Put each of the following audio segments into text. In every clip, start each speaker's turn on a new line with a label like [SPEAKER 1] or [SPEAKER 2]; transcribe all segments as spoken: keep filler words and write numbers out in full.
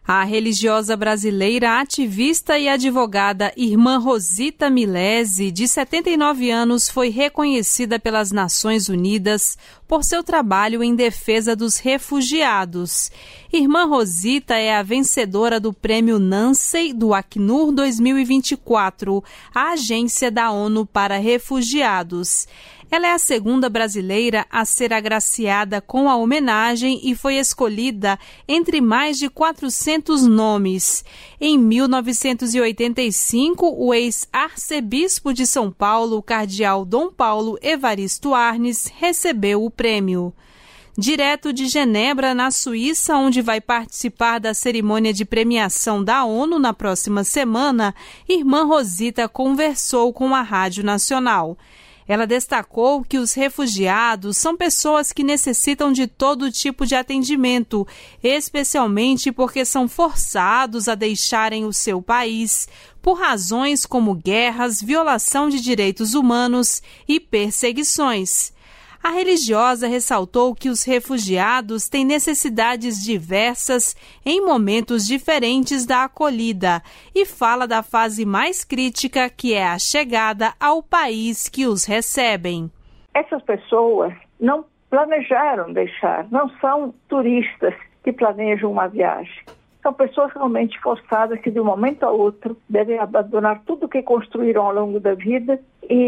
[SPEAKER 1] A religiosa brasileira, ativista e advogada Irmã Rosita Milesi, de setenta e nove anos, foi reconhecida pelas Nações Unidas por seu trabalho em defesa dos refugiados. Irmã Rosita é a vencedora do Prêmio Nansei do Acnur dois mil e vinte e quatro, a agência da ONU para refugiados. Ela é a segunda brasileira a ser agraciada com a homenagem e foi escolhida entre mais de quatrocentos nomes. Em mil novecentos e oitenta e cinco, o ex-arcebispo de São Paulo, o cardeal Dom Paulo Evaristo Arnes, recebeu o prêmio. Direto de Genebra, na Suíça, onde vai participar da cerimônia de premiação da ONU na próxima semana, Irmã Rosita conversou com a Rádio Nacional. Ela destacou que os refugiados são pessoas que necessitam de todo tipo de atendimento, especialmente porque são forçados a deixarem o seu país por razões como guerras, violação de direitos humanos e perseguições. A religiosa ressaltou que os refugiados têm necessidades diversas em momentos diferentes da acolhida e fala da fase mais crítica, que é a chegada ao país que os recebem.
[SPEAKER 2] Essas pessoas não planejaram deixar, não são turistas que planejam uma viagem. São pessoas realmente forçadas que de um momento a outro devem abandonar tudo o que construíram ao longo da vida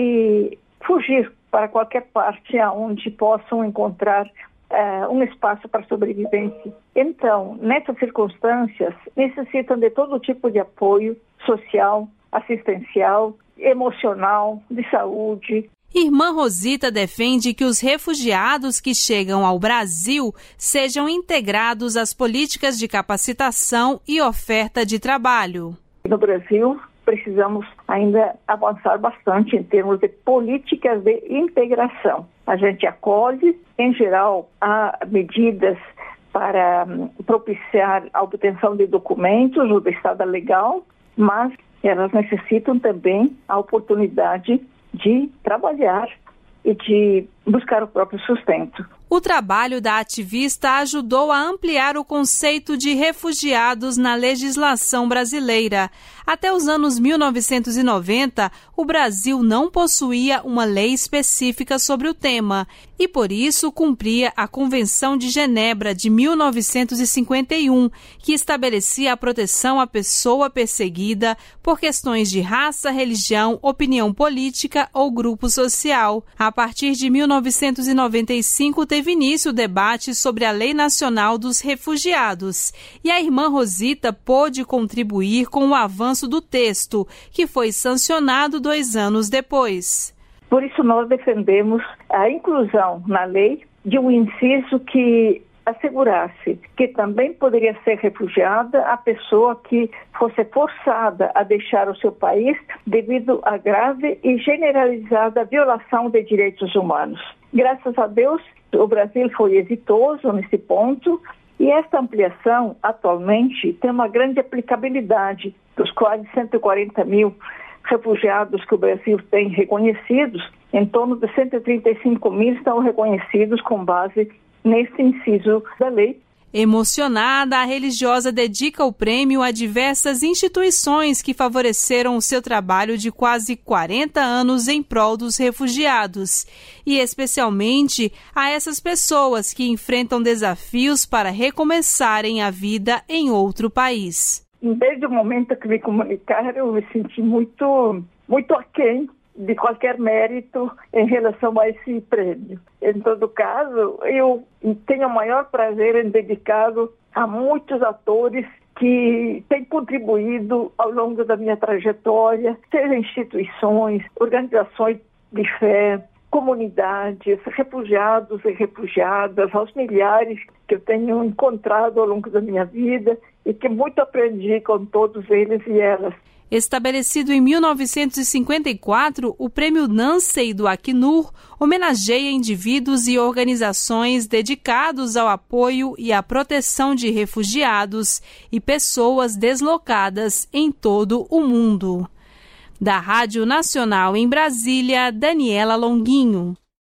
[SPEAKER 2] e fugir para qualquer parte onde possam encontrar uh, um espaço para sobrevivência. Então, nessas circunstâncias, necessitam de todo tipo de apoio social, assistencial, emocional, de saúde.
[SPEAKER 1] Irmã Rosita defende que os refugiados que chegam ao Brasil sejam integrados às políticas de capacitação e oferta de trabalho.
[SPEAKER 2] No Brasil, precisamos ainda avançar bastante em termos de políticas de integração. A gente acolhe, em geral, há medidas para um, propiciar a obtenção de documentos ou de estada legal, mas elas necessitam também a oportunidade de trabalhar e de buscar o próprio sustento.
[SPEAKER 1] O trabalho da ativista ajudou a ampliar o conceito de refugiados na legislação brasileira. Até os anos mil novecentos e noventa, o Brasil não possuía uma lei específica sobre o tema e, por isso, cumpria a Convenção de Genebra de mil novecentos e cinquenta e um, que estabelecia a proteção à pessoa perseguida por questões de raça, religião, opinião política ou grupo social. A partir de mil novecentos e noventa e cinco, teve início o debate sobre a Lei Nacional dos Refugiados e a Irmã Rosita pôde contribuir com o avanço do texto, que foi sancionado dois anos depois.
[SPEAKER 2] Por isso nós defendemos a inclusão na lei de um inciso que assegurasse que também poderia ser refugiada a pessoa que fosse forçada a deixar o seu país devido à grave e generalizada violação de direitos humanos. Graças a Deus, o Brasil foi exitoso nesse ponto e esta ampliação atualmente tem uma grande aplicabilidade dos quase cento e quarenta mil refugiados que o Brasil tem reconhecidos. Em torno de cento e trinta e cinco mil estão reconhecidos com base nesse inciso da lei.
[SPEAKER 1] Emocionada, a religiosa dedica o prêmio a diversas instituições que favoreceram o seu trabalho de quase quarenta anos em prol dos refugiados, e especialmente a essas pessoas que enfrentam desafios para recomeçarem a vida em outro país.
[SPEAKER 2] Desde o momento que me comunicaram, eu me senti muito, muito aquém de qualquer mérito em relação a esse prêmio. Em todo caso, eu tenho o maior prazer em dedicá-lo a muitos atores que têm contribuído ao longo da minha trajetória, seja instituições, organizações de fé, comunidades, refugiados e refugiadas, aos milhares que eu tenho encontrado ao longo da minha vida e que muito aprendi com todos eles e elas.
[SPEAKER 1] Estabelecido em mil novecentos e cinquenta e quatro, o Prêmio Nansei do Acnur homenageia indivíduos e organizações dedicados ao apoio e à proteção de refugiados e pessoas deslocadas em todo o mundo. Da Rádio Nacional em Brasília, Daniela Longuinho.